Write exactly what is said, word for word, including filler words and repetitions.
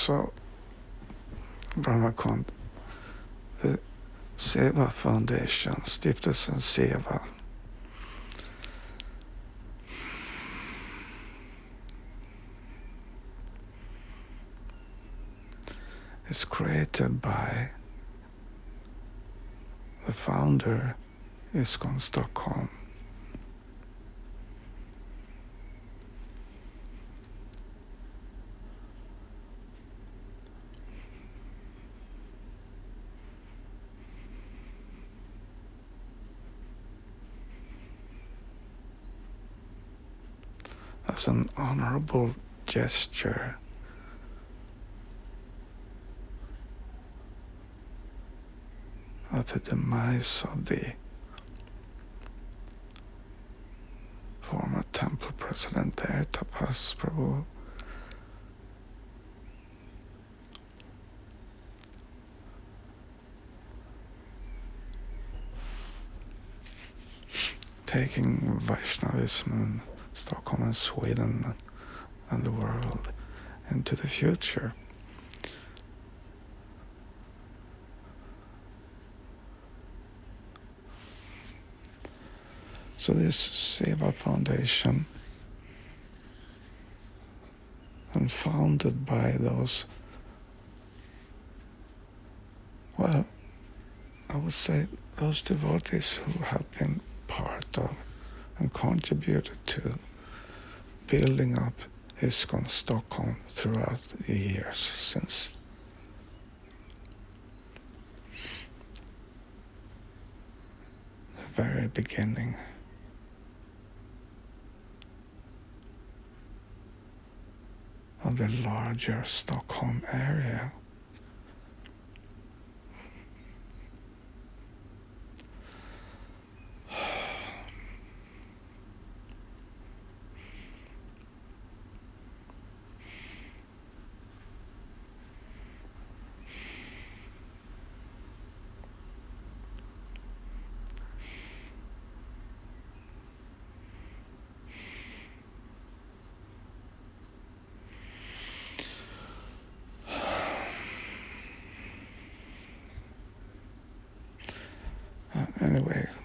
Så Brahmakont, the Seva Foundation, Stiftelsen Seva, is created by the founder, ISKCON Stockholm. As an honorable gesture at the demise of the former temple president there, Tapas Prabhu, taking Vaishnavism in Stockholm and Sweden and the world into the future. So this Seva Foundation, and founded by those, well, I would say those devotees who have been part of and contributed to building up ISKCON Stockholm throughout the years since the very beginning. Of the larger Stockholm area. Anyway,